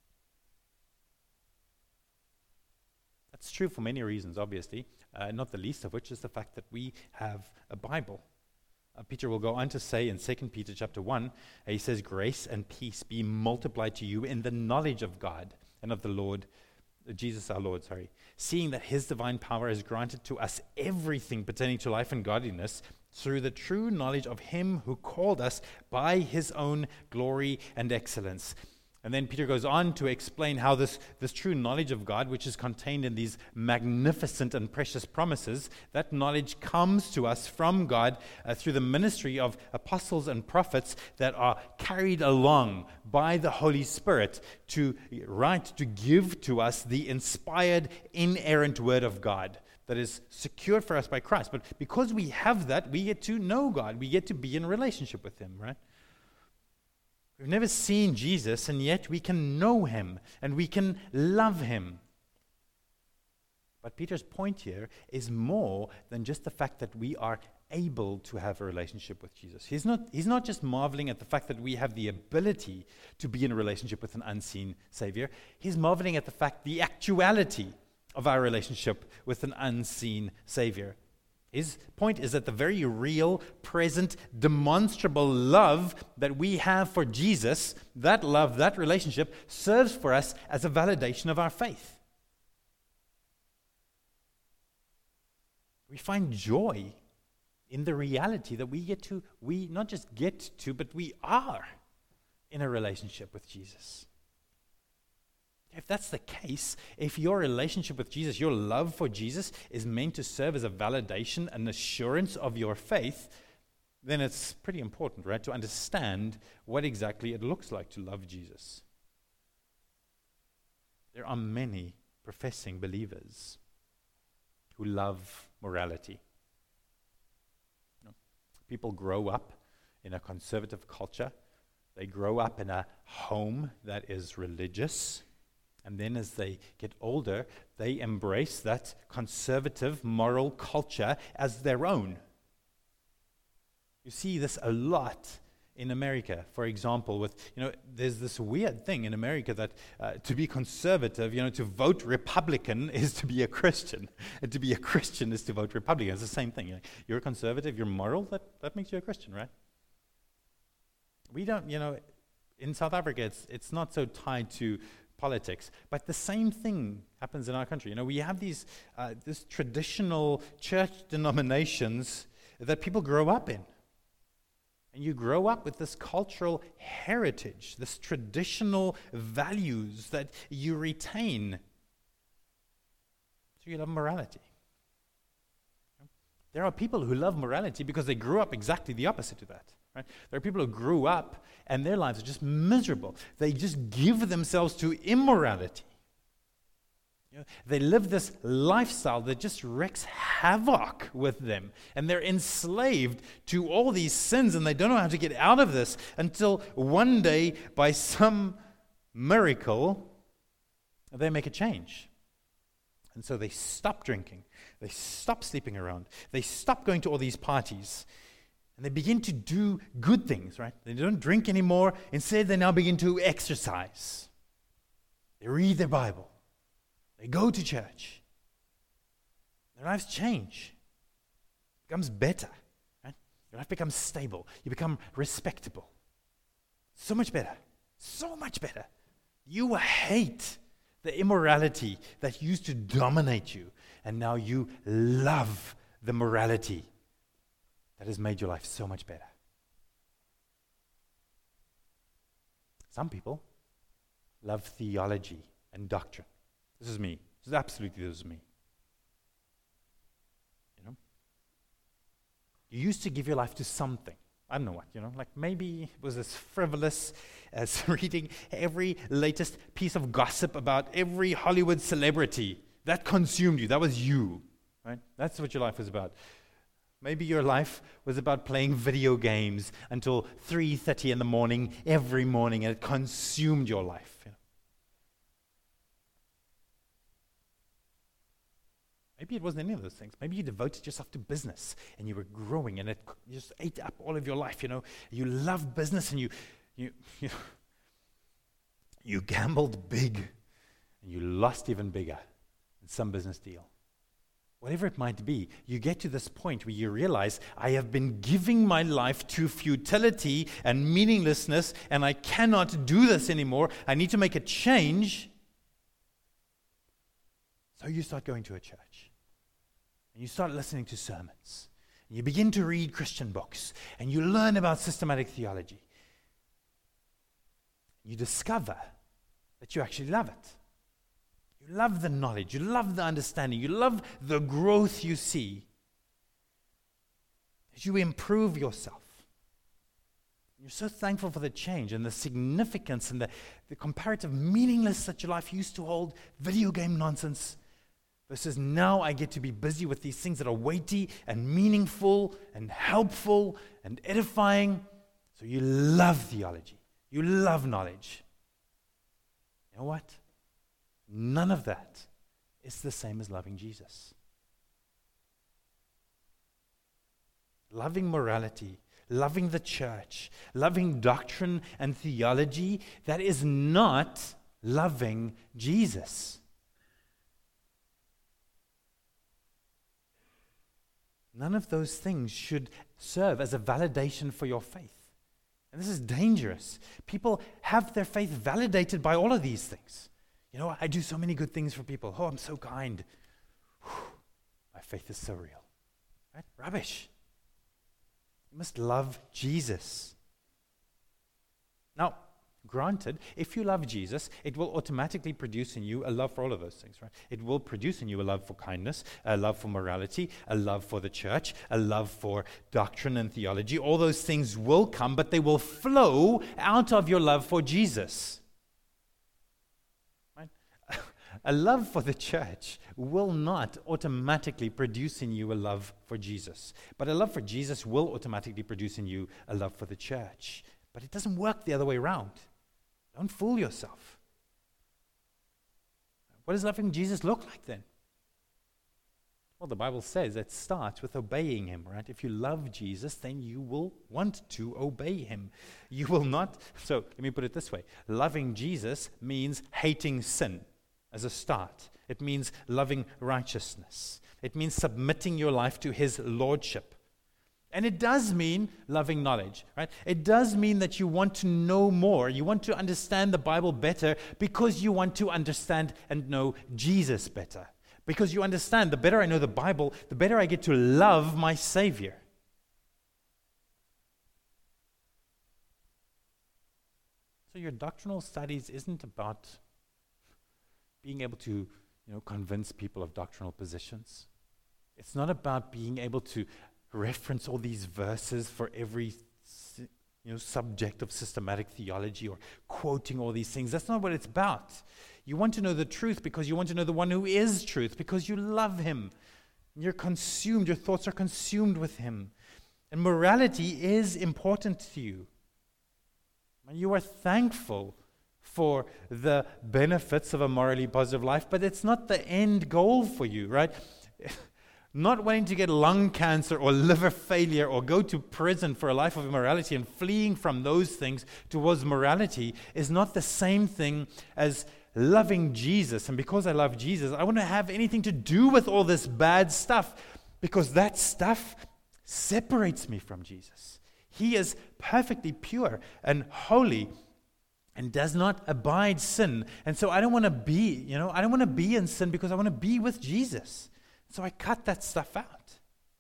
That's true for many reasons, obviously, not the least of which is the fact that we have a Bible. Peter will go on to say in 2 Peter chapter 1, he says, "Grace and peace be multiplied to you in the knowledge of God and of the Lord, Jesus our Lord, seeing that his divine power has granted to us everything pertaining to life and godliness through the true knowledge of him who called us by his own glory and excellence." And then Peter goes on to explain how this true knowledge of God, which is contained in these magnificent and precious promises, that knowledge comes to us from God through the ministry of apostles and prophets that are carried along by the Holy Spirit to give to us the inspired, inerrant word of God that is secured for us by Christ. But because we have that, we get to know God. We get to be in a relationship with him, right? We've never seen Jesus, and yet we can know him, and we can love him. But Peter's point here is more than just the fact that we are able to have a relationship with Jesus. He's not just marveling at the fact that we have the ability to be in a relationship with an unseen Savior. He's marveling at the actuality of our relationship with an unseen Savior. His point is that the very real, present, demonstrable love that we have for Jesus, that love, that relationship, serves for us as a validation of our faith. We find joy in the reality that we not just get to, but we are in a relationship with Jesus. If that's the case, if your relationship with Jesus, your love for Jesus is meant to serve as a validation, an assurance of your faith, then it's pretty important, right, to understand what exactly it looks like to love Jesus. There are many professing believers who love morality. People grow up in a conservative culture. They grow up in a home that is religious. And then as they get older, they embrace that conservative moral culture as their own. You see this a lot in America, for example, there's this weird thing in America that to be conservative, to vote Republican is to be a Christian. And to be a Christian is to vote Republican. It's the same thing. You're a conservative, you're moral, that makes you a Christian, right? We don't, in South Africa, it's not so tied to politics, but the same thing happens in our country. We have these traditional church denominations that people grow up in. And you grow up with this cultural heritage, this traditional values that you retain. So you love morality. There are people who love morality because they grew up exactly the opposite to that. Right? There are people who grew up and their lives are just miserable. They just give themselves to immorality. They live this lifestyle that just wreaks havoc with them. And they're enslaved to all these sins, and they don't know how to get out of this until one day, by some miracle, they make a change. And so they stop drinking. They stop sleeping around. They stop going to all these parties. And they begin to do good things, right? They don't drink anymore. Instead, they now begin to exercise. They read their Bible. They go to church. Their lives change. It becomes better, right? Your life becomes stable. You become respectable. So much better. So much better. You hate the immorality that used to dominate you, and now you love the morality that has made your life so much better. Some people love theology and doctrine. This is me. This is me. You used to give your life to something. I don't know what, like maybe it was as frivolous as reading every latest piece of gossip about every Hollywood celebrity. That consumed you. That was you, right? That's what your life was about. Maybe your life was about playing video games until 3:30 in the morning, every morning, and it consumed your life. Maybe it wasn't any of those things. Maybe you devoted yourself to business, and you were growing, and it just ate up all of your life. You loved business, and you gambled big, and you lost even bigger in some business deal. Whatever it might be, you get to this point where you realize, I have been giving my life to futility and meaninglessness, and I cannot do this anymore. I need to make a change. So you start going to a church, and you start listening to sermons, and you begin to read Christian books, and you learn about systematic theology. You discover that you actually love it. You love the knowledge, you love the understanding, you love the growth you see as you improve yourself. You're so thankful for the change and the significance and the comparative meaninglessness that your life used to hold, video game nonsense, versus now I get to be busy with these things that are weighty and meaningful and helpful and edifying. So you love theology, you love knowledge. You know what? None of that is the same as loving Jesus. Loving morality, loving the church, loving doctrine and theology, that is not loving Jesus. None of those things should serve as a validation for your faith. And this is dangerous. People have their faith validated by all of these things. I do so many good things for people. Oh, I'm so kind. Whew, my faith is so real. Right? Rubbish. You must love Jesus. Now, granted, if you love Jesus, it will automatically produce in you a love for all of those things, right? It will produce in you a love for kindness, a love for morality, a love for the church, a love for doctrine and theology. All those things will come, but they will flow out of your love for Jesus. A love for the church will not automatically produce in you a love for Jesus. But a love for Jesus will automatically produce in you a love for the church. But it doesn't work the other way around. Don't fool yourself. What does loving Jesus look like then? Well, the Bible says it starts with obeying him, right? If you love Jesus, then you will want to obey him. You will not. So let me put it this way. Loving Jesus means hating sin. As a start, it means loving righteousness. It means submitting your life to his lordship. And it does mean loving knowledge, right? It does mean that you want to know more. You want to understand the Bible better because you want to understand and know Jesus better. Because you understand, the better I know the Bible, the better I get to love my Savior. So your doctrinal studies isn't about being able to, convince people of doctrinal positions. It's not about being able to reference all these verses for every, subject of systematic theology or quoting all these things. That's not what it's about. You want to know the truth because you want to know the one who is truth, because you love him. You're consumed, your thoughts are consumed with him. And morality is important to you. And you are thankful for the benefits of a morally positive life, but it's not the end goal for you, right? Not wanting to get lung cancer or liver failure or go to prison for a life of immorality and fleeing from those things towards morality is not the same thing as loving Jesus. And because I love Jesus, I want to have anything to do with all this bad stuff, because that stuff separates me from Jesus. He is perfectly pure and holy and does not abide sin. And so I don't want to be, I don't want to be in sin because I want to be with Jesus. So I cut that stuff out.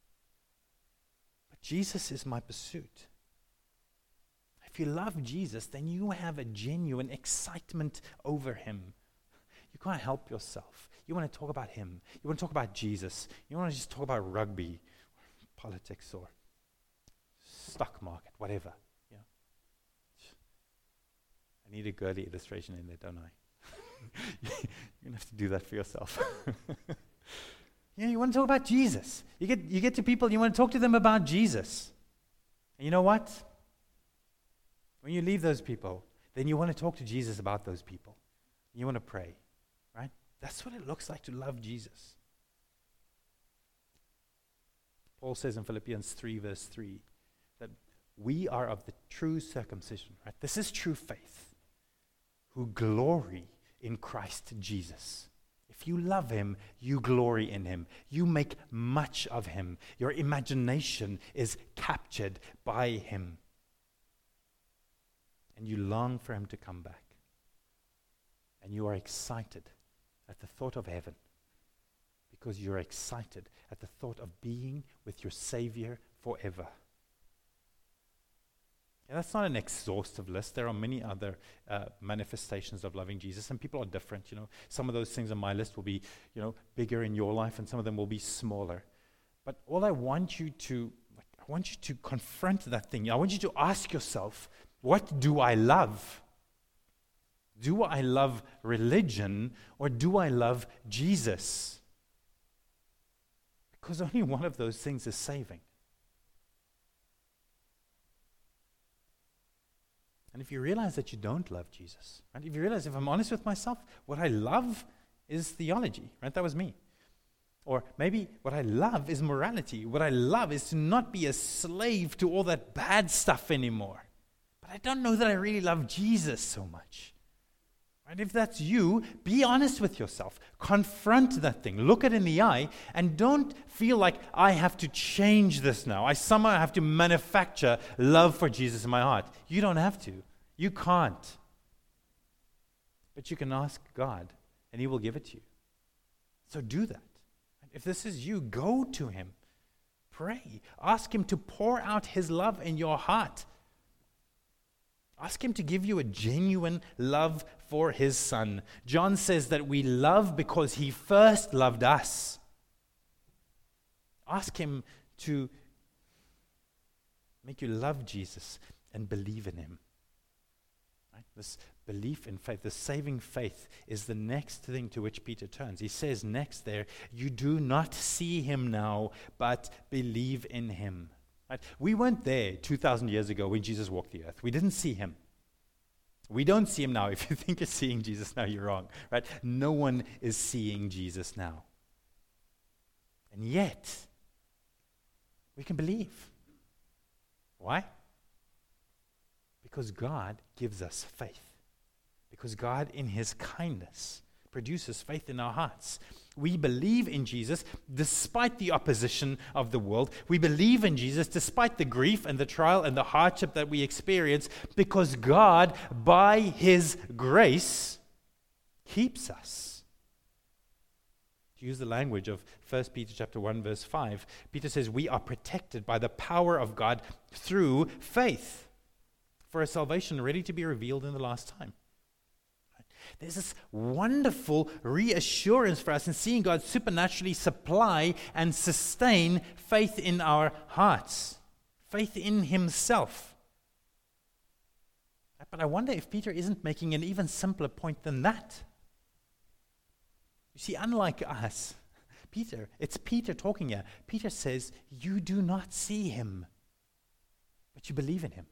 But Jesus is my pursuit. If you love Jesus, then you have a genuine excitement over him. You can't help yourself. You want to talk about him. You want to talk about Jesus. You want to just talk about rugby, politics, or stock market, whatever. I need a girly illustration in there, don't I? You're going to have to do that for yourself. You want to talk about Jesus. You get to people, you want to talk to them about Jesus. And you know what? When you leave those people, then you want to talk to Jesus about those people. You want to pray, right? That's what it looks like to love Jesus. Paul says in Philippians 3, verse 3, that we are of the true circumcision, right? This is true faith, who glory in Christ Jesus. If you love him, you glory in him. You make much of him. Your imagination is captured by him. And you long for him to come back. And you are excited at the thought of heaven, because you're excited at the thought of being with your Savior forever. And that's not an exhaustive list. There are many other manifestations of loving Jesus, and people are different. Some of those things on my list will be, bigger in your life, and some of them will be smaller. But all I want you to confront that thing. I want you to ask yourself, what do I love? Do I love religion, or do I love Jesus? Because only one of those things is saving. And if you realize that you don't love Jesus, right? If you realize, if I'm honest with myself, what I love is theology, right? That was me. Or maybe what I love is morality. What I love is to not be a slave to all that bad stuff anymore. But I don't know that I really love Jesus so much. Right? If that's you, be honest with yourself. Confront that thing. Look it in the eye, and don't feel like I have to change this now. I somehow have to manufacture love for Jesus in my heart. You don't have to. You can't. But you can ask God, and he will give it to you. So do that. If this is you, go to him. Pray. Ask him to pour out his love in your heart. Ask him to give you a genuine love for his Son. John says that we love because he first loved us. Ask him to make you love Jesus and believe in him. Right? This belief in faith, this saving faith, is the next thing to which Peter turns. He says next there, you do not see him now, but believe in him. Right? We weren't there 2,000 years ago when Jesus walked the earth. We didn't see him. We don't see him now. If you think you're seeing Jesus now, you're wrong. Right? No one is seeing Jesus now. And yet, we can believe. Why? Because God gives us faith. Because God, in his kindness, produces faith in our hearts. We believe in Jesus despite the opposition of the world. We believe in Jesus despite the grief and the trial and the hardship that we experience, because God, by his grace, keeps us. To use the language of 1 Peter chapter 1, verse 5, Peter says we are protected by the power of God through faith for a salvation ready to be revealed in the last time. There's this wonderful reassurance for us in seeing God supernaturally supply and sustain faith in our hearts, faith in himself. But I wonder if Peter isn't making an even simpler point than that. You see, unlike us, it's Peter talking here. Peter says, you do not see him, but you believe in him.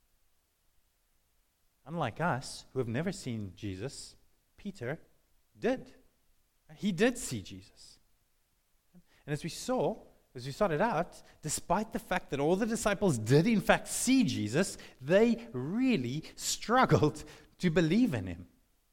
Unlike us, who have never seen Jesus, Peter did. He did see Jesus. And as we started out, despite the fact that all the disciples did in fact see Jesus, they really struggled to believe in him.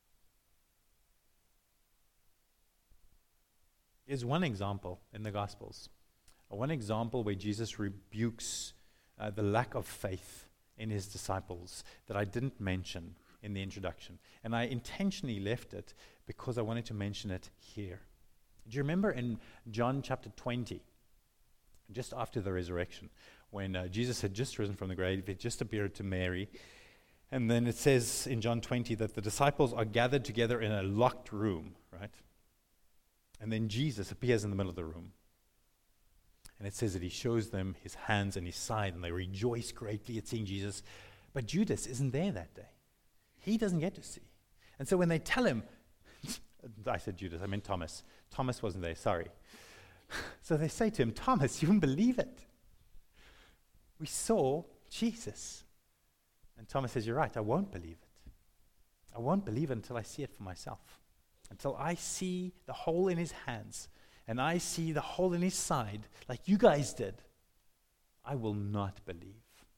Here's one example in the Gospels. One example where Jesus rebukes the lack of faith in his disciples that I didn't mention in the introduction. And I intentionally left it because I wanted to mention it here. Do you remember in John chapter 20, just after the resurrection, when Jesus had just risen from the grave, it just appeared to Mary. And then it says in John 20 that the disciples are gathered together in a locked room, right? And then Jesus appears in the middle of the room. And it says that he shows them his hands and his side, and they rejoice greatly at seeing Jesus. But Judas isn't there that day. He doesn't get to see. And so when they tell him, I said Judas, I meant Thomas. Thomas wasn't there, sorry. So they say to him, Thomas, you won't believe it. We saw Jesus. And Thomas says, you're right, I won't believe it. I won't believe it until I see it for myself. Until I see the hole in his hands and I see the hole in his side like you guys did, I will not believe.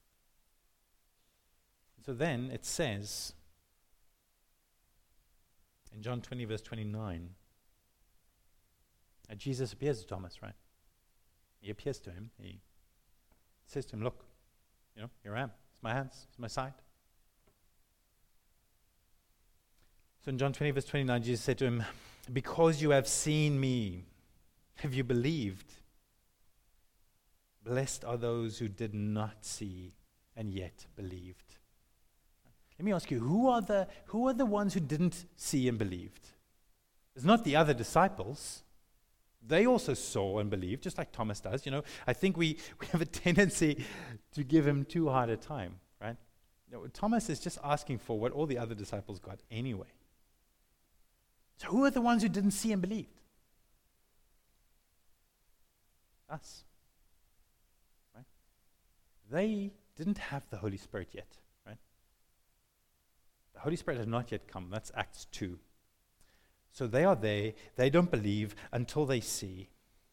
So then it says in John 20, verse 29, and Jesus appears to Thomas, right? He appears to him. He says to him, look, here I am. It's my hands. It's my side. So in John 20, verse 29, Jesus said to him, because you have seen me, have you believed? Blessed are those who did not see and yet believed. Let me ask you, who are the ones who didn't see and believed? It's not the other disciples. They also saw and believed, just like Thomas does. I think we have a tendency to give him too hard a time, right? Thomas is just asking for what all the other disciples got anyway. So who are the ones who didn't see and believed? Us. Right? They didn't have the Holy Spirit yet, right? The Holy Spirit has not yet come. That's Acts 2. So they are there. They don't believe until they see.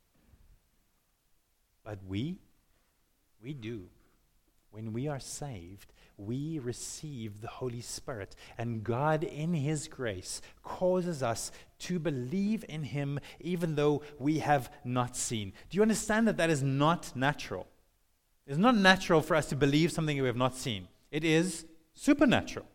But we do. When we are saved, we receive the Holy Spirit. And God, in His grace, causes us to believe in Him even though we have not seen. Do you understand that is not natural? It's not natural for us to believe something we have not seen. It is supernatural.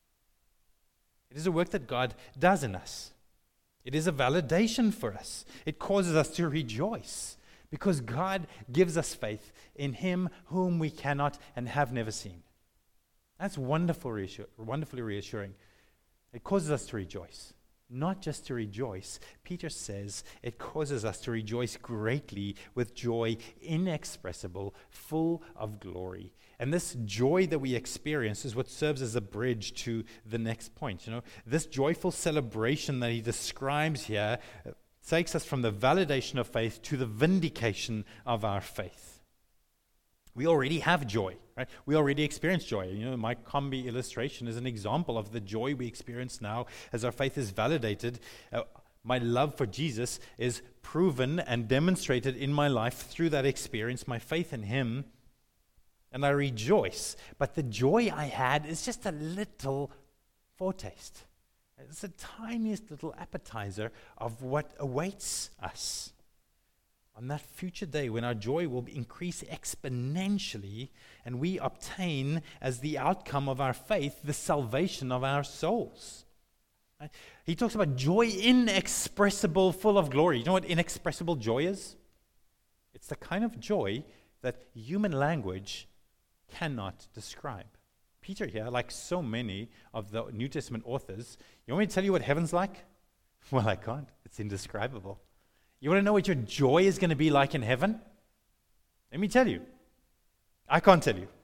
It is a work that God does in us. It is a validation for us. It causes us to rejoice because God gives us faith in Him whom we cannot and have never seen. That's wonderfully reassuring. It causes us to rejoice. Not just to rejoice. Peter says it causes us to rejoice greatly with joy inexpressible, full of glory. And this joy that we experience is what serves as a bridge to the next point. This joyful celebration that he describes here takes us from the validation of faith to the vindication of our faith. We already have joy, right? We already experience joy. My combi illustration is an example of the joy we experience now as our faith is validated. My love for Jesus is proven and demonstrated in my life through that experience, my faith in Him, and I rejoice. But the joy I had is just a little foretaste. It's the tiniest little appetizer of what awaits us on that future day when our joy will increase exponentially and we obtain as the outcome of our faith the salvation of our souls. Right? He talks about joy inexpressible, full of glory. You know what inexpressible joy is? It's the kind of joy that human language cannot describe. Peter here, like so many of the New Testament authors, you want me to tell you what heaven's like? Well, I can't. It's indescribable. You want to know what your joy is going to be like in heaven? Let me tell you. I can't tell you.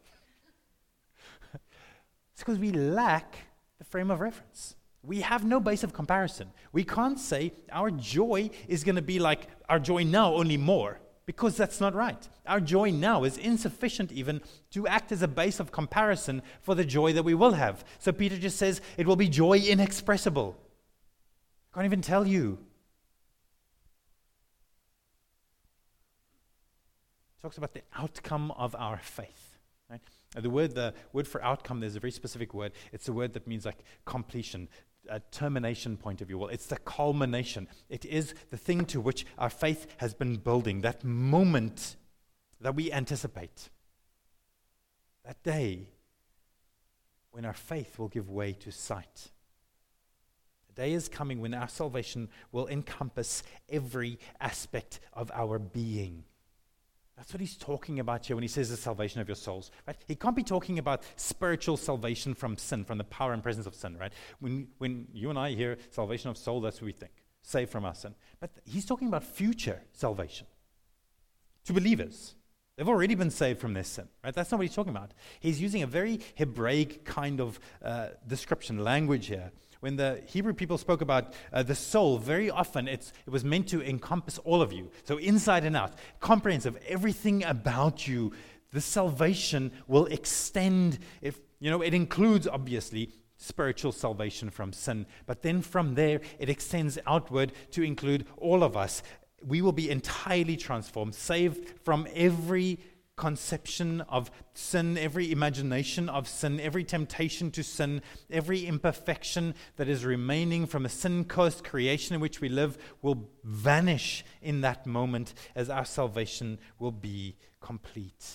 It's because we lack the frame of reference. We have no base of comparison. We can't say our joy is going to be like our joy now, only more, because that's not right. Our joy now is insufficient even to act as a base of comparison for the joy that we will have. So Peter just says it will be joy inexpressible. I can't even tell you. Talks about the outcome of our faith. Right? The word for outcome, there's a very specific word. It's a word that means like completion, a termination point of view. Well, it's the culmination. It is the thing to which our faith has been building, that moment that we anticipate. That day when our faith will give way to sight. The day is coming when our salvation will encompass every aspect of our being. That's what he's talking about here when he says the salvation of your souls. Right? He can't be talking about spiritual salvation from sin, from the power and presence of sin, right? When you and I hear salvation of soul, that's what we think. Saved from our sin. But he's talking about future salvation to believers. They've already been saved from their sin, right? That's not what he's talking about. He's using a very Hebraic kind of description, language here, When the Hebrew people spoke about the soul, very often it was meant to encompass all of you. So inside and out, comprehensive, everything about you. The salvation will extend, it includes, obviously, spiritual salvation from sin. But then from there, it extends outward to include all of us. We will be entirely transformed, saved from every conception of sin, every imagination of sin, every temptation to sin, every imperfection that is remaining from a sin-cursed creation in which we live will vanish in that moment as our salvation will be complete.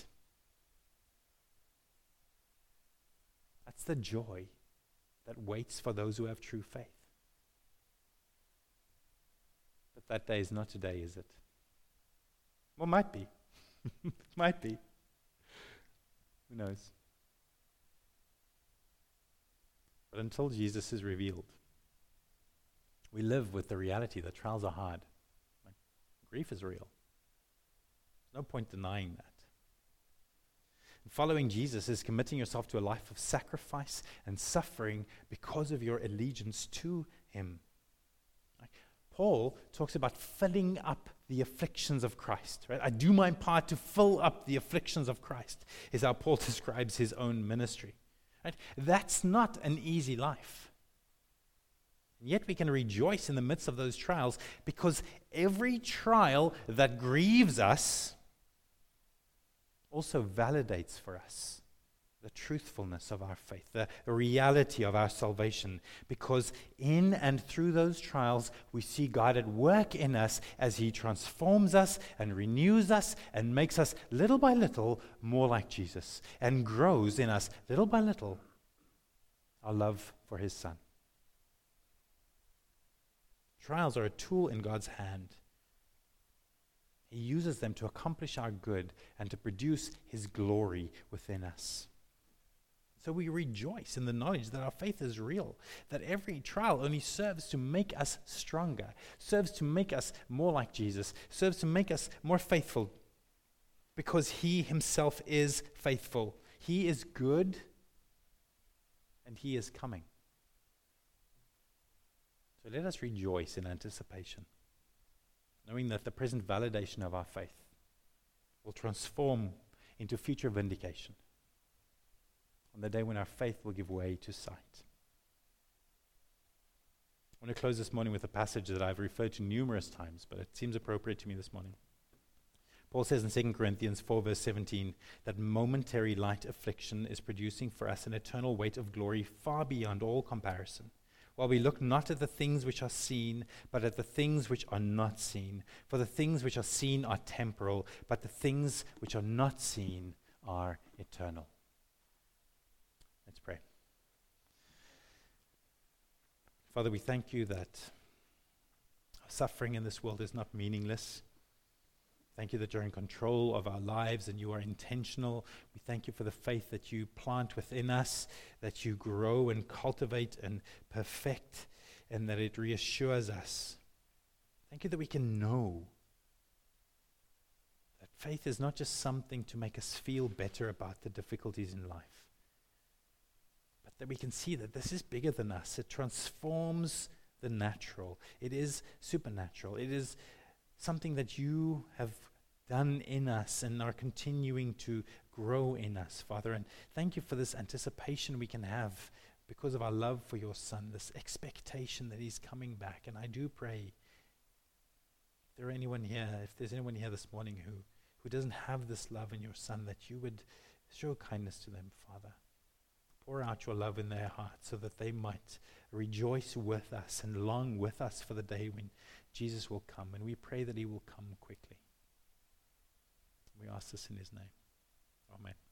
That's the joy that waits for those who have true faith. But that day is not today, is it? Well, might be. It might be. Who knows? But until Jesus is revealed, we live with the reality that trials are hard. Grief is real. There's no point denying that. And following Jesus is committing yourself to a life of sacrifice and suffering because of your allegiance to Him. Paul talks about filling up the afflictions of Christ. Right? I do my part to fill up the afflictions of Christ, is how Paul describes his own ministry. Right? That's not an easy life. And yet we can rejoice in the midst of those trials because every trial that grieves us also validates for us the truthfulness of our faith, the reality of our salvation, because in and through those trials, we see God at work in us as He transforms us and renews us and makes us little by little more like Jesus and grows in us little by little our love for His Son. Trials are a tool in God's hand. He uses them to accomplish our good and to produce His glory within us. So we rejoice in the knowledge that our faith is real, that every trial only serves to make us stronger, serves to make us more like Jesus, serves to make us more faithful, because He Himself is faithful. He is good, and He is coming. So let us rejoice in anticipation, knowing that the present validation of our faith will transform into future vindication on the day when our faith will give way to sight. I want to close this morning with a passage that I've referred to numerous times, but it seems appropriate to me this morning. Paul says in 2 Corinthians 4 verse 17 that momentary light affliction is producing for us an eternal weight of glory far beyond all comparison, while we look not at the things which are seen, but at the things which are not seen. For the things which are seen are temporal, but the things which are not seen are eternal. Let's pray. Father, we thank You that suffering in this world is not meaningless. Thank You that You're in control of our lives and You are intentional. We thank You for the faith that You plant within us, that You grow and cultivate and perfect, and that it reassures us. Thank You that we can know that faith is not just something to make us feel better about the difficulties in life, but that we can see that this is bigger than us. It transforms the natural. It is supernatural. It is something that You have done in us and are continuing to grow in us, Father. And thank You for this anticipation we can have because of our love for Your Son, this expectation that He's coming back. And I do pray, if there's anyone here this morning who doesn't have this love in Your Son, that You would show kindness to them, Father. Pour out Your love in their hearts so that they might rejoice with us and long with us for the day when Jesus will come. And we pray that He will come quickly. We ask this in His name. Amen.